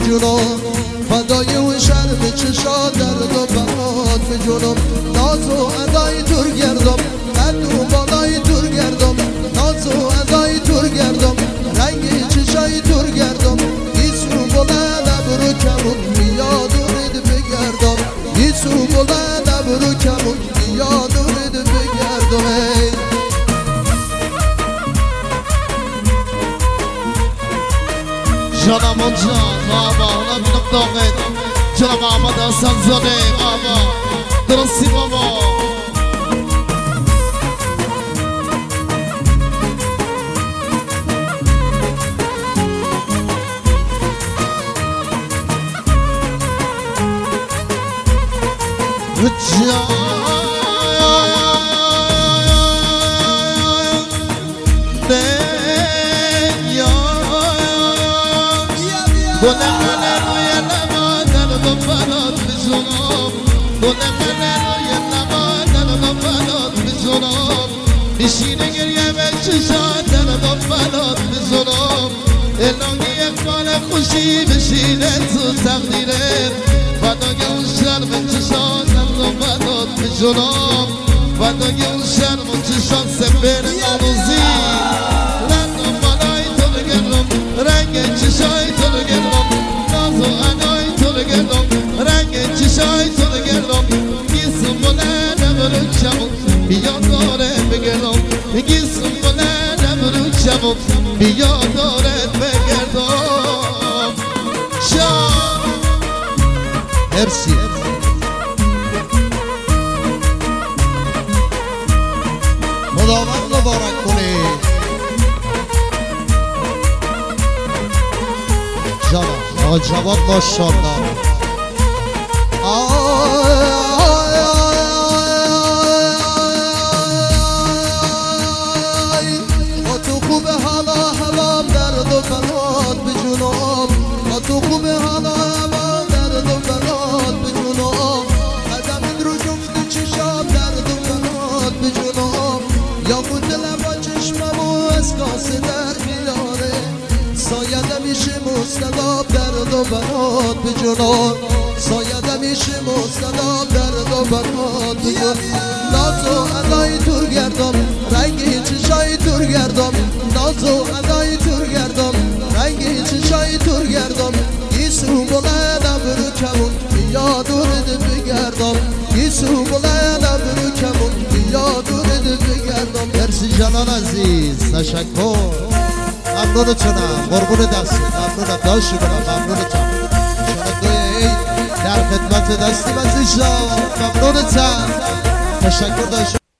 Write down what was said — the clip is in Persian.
جنوب فدای و شرم چشا درد و بهات به جنوب ناز و ادای تور گردم قد و بالای تور گردم ناز و ادای تور گردم رنگ چشای تور گردم گیسو بلند ابرو کمون بیاد و رید بگردم گیسو بلند ابرو کمون بیاد و رید بگردم جانم جان بابا نبینم داغت جانم احمد حسن زاده بابا درستی بابا میشینه گریه به چشات دلم فلات بزنم الهی اقبال خوشی بشینه تو تقدیره فدای اون شرم چشات دلم فلات بزنم فدای اون شرم چشات سپر ناموزی لندم بالای تو بگردم رنگ چشای تو بگردم ناز و ادای تو بگردم رنگ چشای تو بگردم گیسم بلند ابرو کمون بیا داره بگردم گیسم بلند ابرو کمون بیا داره بگردم شام مرسی خداوند مبارک کنه جانم آقا جواد ماشاءالله تو خوب حالا حوام درد و بلاد به جنوب تو خوب حالا حوام درد و بلاد به جنوب قدم رو جفت چشام درد و بلاد به جنوب یا بود لبا چشمم و از کاسه در میاره سایده میشه مستداب درد و بلاد به جنوب سایده میشه مستداب درد و بلاد به جنوب ناز و ادای تور گردم رنگ چشای تور گردم ناز و ادای تور گردم رنگ چشای تور گردم گیسو بلند ابرو کمون بیا دورد بگردم گیسو بلند ابرو کمون بیا دورد بگردم مرسی جانان عزیز تشکر ممنونتونم قربون دستی ممنونم داشتی کنم ممنونتم شنوندوی در خدمت دستی عزیزم ممنونتم تشکر داشتی